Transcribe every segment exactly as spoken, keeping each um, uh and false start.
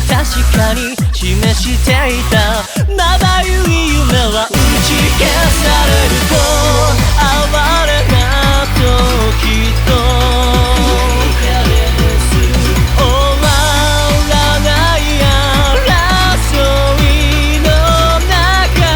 確かに示していたまばゆい夢は打ち消されると哀れな時と終わらない争いの中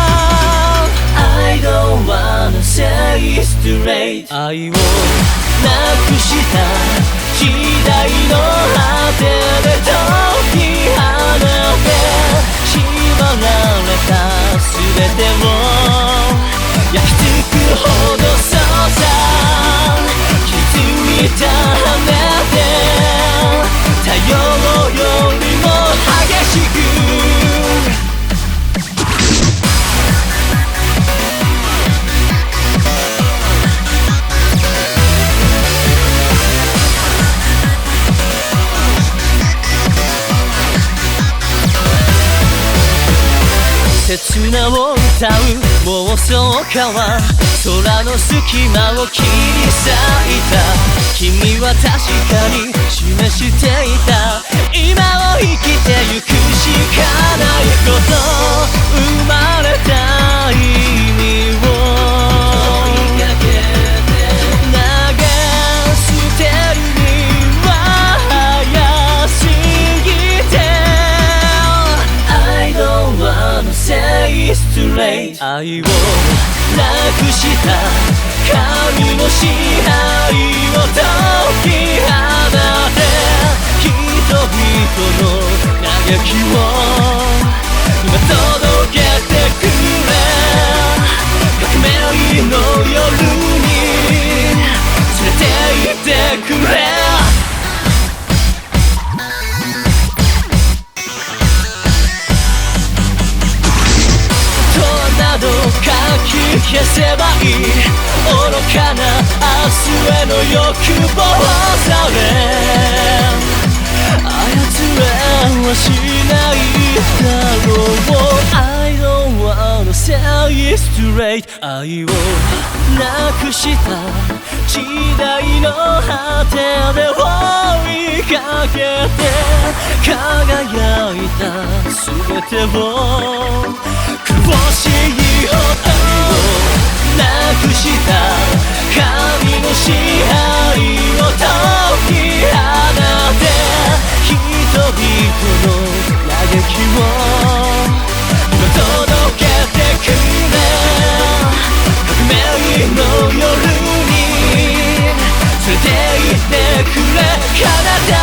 I don't wanna say straight 愛をなくした時代の果てで解き放て縛られた全てを焼き尽くほどそうさ気づいた羽で太陽よりも激しく刹那を歌う妄想家は空の隙間を切り裂いた君は確かに示していた今を生きてゆくしかないこと生まれた意味を投げ捨てるには早すぎて I don't wanna say straight 愛をなくした神の支配を解き放て人々の嘆きを今届けてくれ革命の夜に連れて行ってくれかき消せばいい愚かな明日への欲望さえ操れはしないだろう I don't wanna say straight 愛をなくした時代の果てで追いかけて輝いた全てを苦しいほどなくした神の支配を解き放て人々の嘆きを今届けてくれ革命の夜に連れて行ってくれ彼方